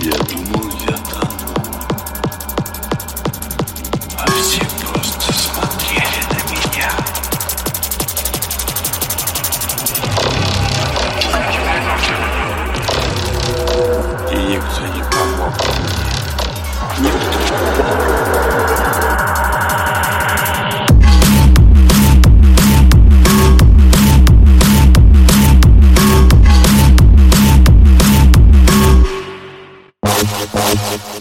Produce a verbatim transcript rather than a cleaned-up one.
Я думал, я тону, а все просто смотрели на меня. И никто не помог мне. Никто. We'll be right back.